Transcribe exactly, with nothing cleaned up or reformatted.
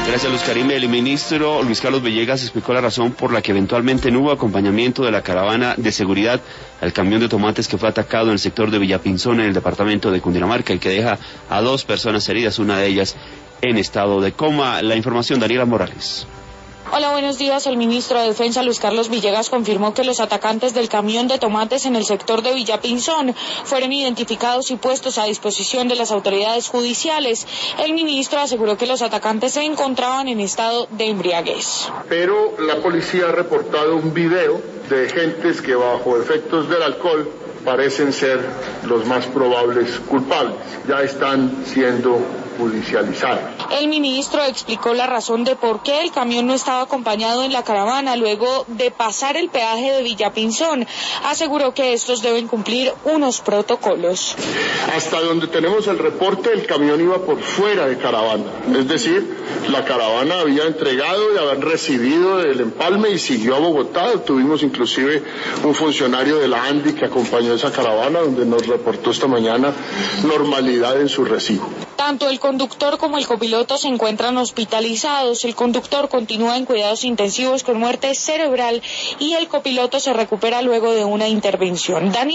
Gracias, Luz Karime. El ministro Luis Carlos Villegas explicó la razón por la que eventualmente no hubo acompañamiento de la caravana de seguridad al camión de tomates que fue atacado en el sector de Villapinzón, en el departamento de Cundinamarca, y que deja a dos personas heridas, una de ellas en estado de coma. La información, Daniela Morales. Hola, buenos días. El ministro de Defensa, Luis Carlos Villegas, confirmó que los atacantes del camión de tomates en el sector de Villapinzón fueron identificados y puestos a disposición de las autoridades judiciales. El ministro aseguró que los atacantes se encontraban en estado de embriaguez. Pero la policía ha reportado un video de gentes que bajo efectos del alcohol parecen ser los más probables culpables. Ya están siendo judicializados. El ministro explicó la razón de por qué el camión no estaba acompañado en la caravana luego de pasar el peaje de Villapinzón. Aseguró que estos deben cumplir unos protocolos. Hasta donde tenemos el reporte, el camión iba por fuera de caravana. Es decir, la caravana había entregado y habían recibido el empalme y siguió a Bogotá. Tuvimos inclusive un funcionario de la ANDI que acompañó esa caravana, donde nos reportó esta mañana normalidad en su recibo. Tanto el conductor como el copiloto se encuentran hospitalizados. El conductor continúa en cuidados intensivos con muerte cerebral y el copiloto se recupera luego de una intervención. Dani